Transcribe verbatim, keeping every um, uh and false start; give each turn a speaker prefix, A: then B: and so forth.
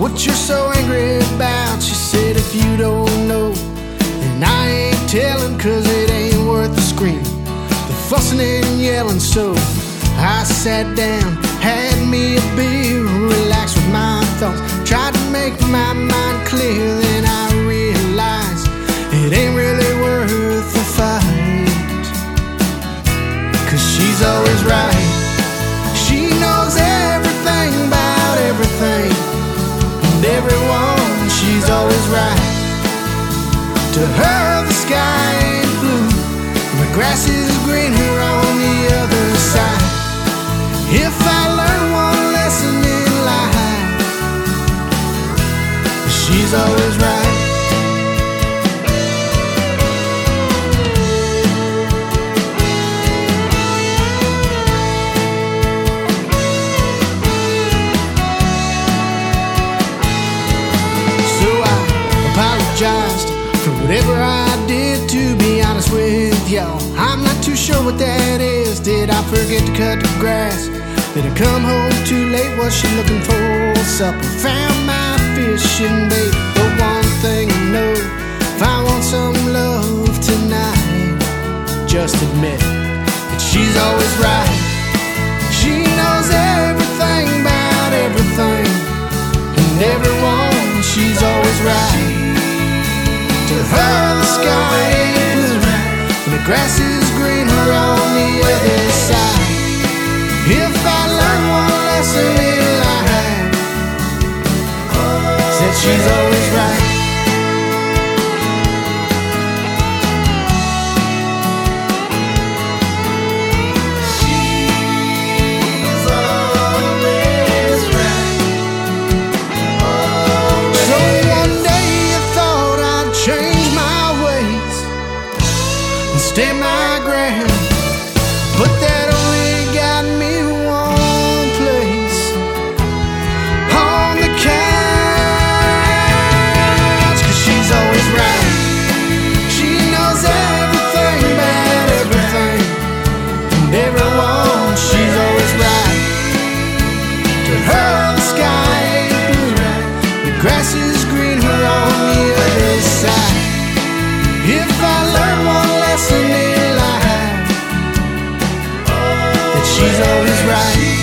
A: what you're so angry about. She said, if you don't know, then I ain't telling, cause it ain't worth the screaming, the fussing and yelling. So I sat down, had me a beer, relaxed with my thoughts, tried to make my mind clear. Then I realized it ain't really worth the fight, cause she's always right. She knows everything about everything and everyone. She's always right. To her the sky ain't blue, the grass is greener on the other side. If I learn one lesson in life, she's always right. So I apologized for whatever I did, to be honest with y'all. I'm not too sure what that is. Did I forget to cut the grass? Did I come home too late? Was she looking for supper? Found my fishing bait. But one thing I know, if I want some love tonight, just admit that she's always right. She knows everything about everything and everyone. She's always right. To her the sky ain't blue, and the grass is greener on the other side. If I learn one lesson in life, said she's always right. She's always right. So one day I thought I'd change my ways and stand my ground, but that only got me one place, on the couch. Cause she's always right. She knows everything about everything and everyone. She's always right. To her the sky ain't blue, the grass is greener on the other side. If I learn one lesson in life, that she's always right.